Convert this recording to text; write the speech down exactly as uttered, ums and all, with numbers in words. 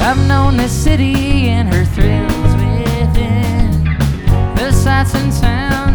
I've known this city and her thrills within, the sights and sounds